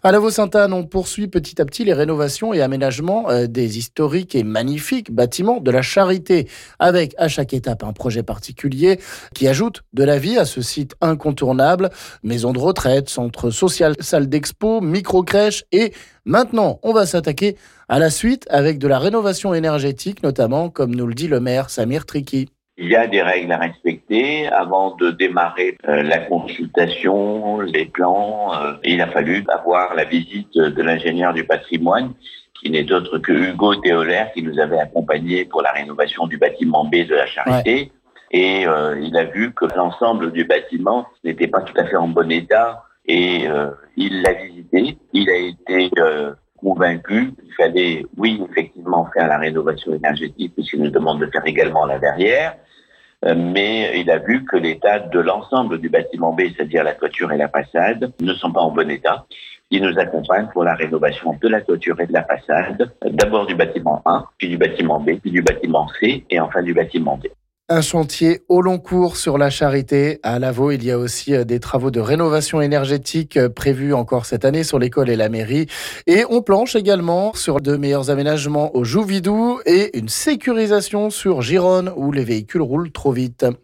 À Lavaux-Sainte-Anne, on poursuit petit à petit les rénovations et aménagements des historiques et magnifiques bâtiments de la Charité, avec à chaque étape un projet particulier qui ajoute de la vie à ce site incontournable. Maison de retraite, centre social, salle d'expo, micro-crèche et maintenant, on va s'attaquer à la suite avec de la rénovation énergétique notamment, comme nous le dit le maire Samir Triki. Il y a des règles à respecter avant de démarrer la consultation, les plans. Il a fallu avoir la visite de l'ingénieur du patrimoine, qui n'est autre que Hugo Théolaire, qui nous avait accompagnés pour la rénovation du bâtiment B de la Charité. Ouais. Et il a vu que l'ensemble du bâtiment n'était pas tout à fait en bon état. Et il l'a visité. Il a été convaincu qu'il fallait, oui, effectivement, faire la rénovation énergétique, puisqu'il nous demande de faire également la verrière. Mais il a vu que l'état de l'ensemble du bâtiment B, c'est-à-dire la toiture et la façade, ne sont pas en bon état. Il nous accompagne pour la rénovation de la toiture et de la façade, d'abord du bâtiment A, puis du bâtiment B, puis du bâtiment C, et enfin du bâtiment D. Un chantier au long cours sur la Charité. À Lavaux, il y a aussi des travaux de rénovation énergétique prévus encore cette année sur l'école et la mairie. Et on planche également sur de meilleurs aménagements au Jouvidou et une sécurisation sur Gironne où les véhicules roulent trop vite.